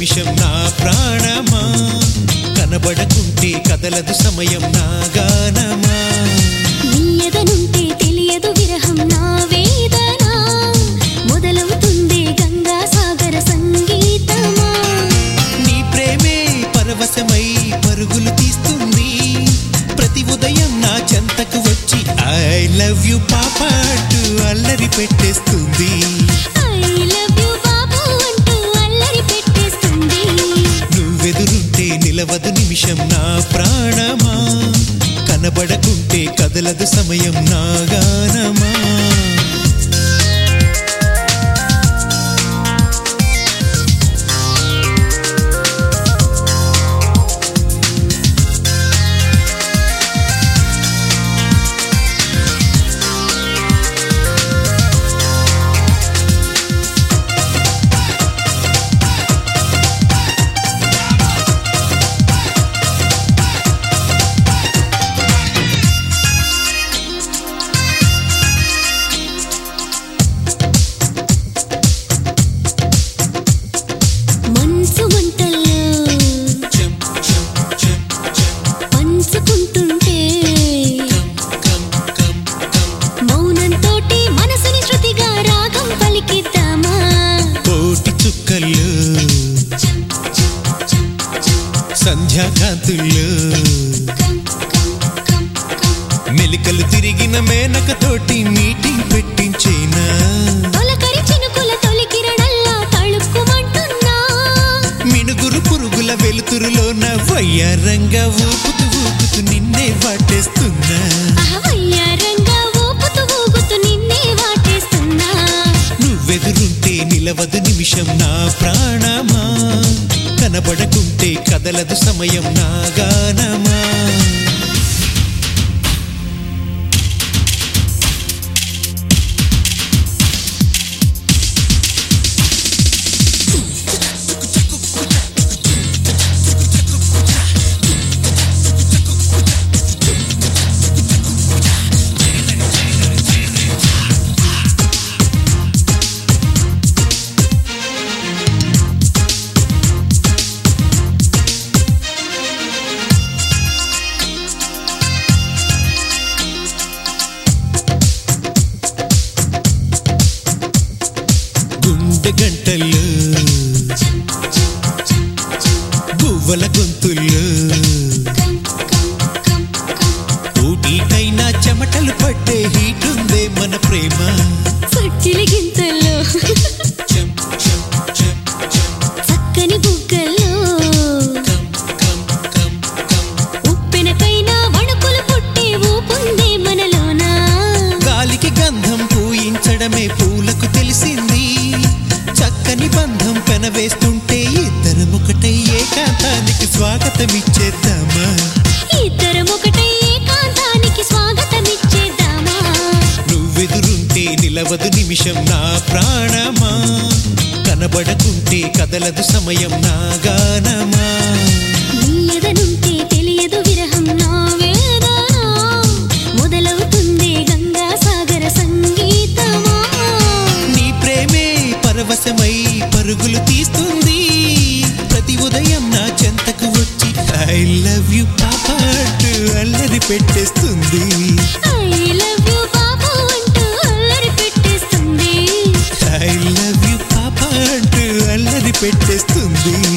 నిమిషం నా ప్రాణమా కనబడకుంటే కదలదు సమయం నా గానమా నీయదనుంటే తెలియదు విరహం నా వేదన మొదలవుతుంది గంగా సాగర సంగీతమా నీ ప్రేమే పరవశమై పరుగులు తీస్తుంది ప్రతి ఉదయం నా చెంతకు వచ్చి ఐ లవ్ యు పాపా అంటూ అల్లరి పెట్టేస్తుంది ఐ లవ్ యు బాబు అంటూ అల్లరి పెట్టేస్తుంది నువ్వెదురుంటే నిలవదు నిమిషం నా ప్రాణమా కనబడకుంటే కదలదు సమయం నా గానమా మనసు మంటల్లో పంచుకుంటుంటే మౌనంతోటి మనసుని శృతిగా రాగం పలికిద్దామా కోటి చుక్కల్లో సంధ్యాకాంతుల్లో మెలికలు తిరిగిన మేనకతోటి మీటింగ్ పెట్టించేనా తొలకరి చినుకుల తొలి కిరణల్లా తళుక్కుమంటున్నా మినుగురు పురుగుల వెలుతురులోన వయ్యారంగా ఊపుతూ నిన్నే వాటేస్తున్నా అహవయ్యారంగా ఊపుతూ ఊగుతూ నిన్నే వాటేస్తున్నా నువ్వెదురుంటే నిలవదు నిమిషం నా ప్రాణమా కనబడకుంటే కదలదు సమయం నా గానమా గుండె గంటల్లో గువ్వల గొంతుల్లో ఊటీకైనా చెమటలు పట్టే హీటుందే మన ప్రేమ పట్టిలి గింతల్లో చక్కని బుగ్గల్లో ఉప్పెనకైనా వణుకులు పుట్టే ఊపుందే మనలోన గాలికి గంధం పూయించడమే పూలకు తెలిసింది చక్కని బంధం పెనవేస్తుంటే ఇద్దరం ఒకటై ఏకాంతానికి స్వాగతమిచ్చేద్దామా ఇద్దరం ఒకటై ఏకాంతానికి స్వాగతమిచ్చేద్దామా నువ్వెదురుంటే నిలవదు నిమిషం నా ప్రాణమా కనబడకుంటే కదలదు సమయం నా గానమా నీయదనుంటే తెలియదు విరహం నా వేదన మొదలవుతుంది గంగా సాగర సంగీతమా నీ ప్రేమే పరవశమై పరుగులు తీస్తుంది ప్రతి ఉదయం నా చెంతకు వచ్చి ఐ లవ్ యు పాపా అంటూ అల్లరి పెట్టేస్తుంది ఐ లవ్ యు బాబు అంటూ అల్లరి పెట్టేస్తుంది ఐ లవ్ యు పాపా అంటూ అల్లరి పెట్టేస్తుంది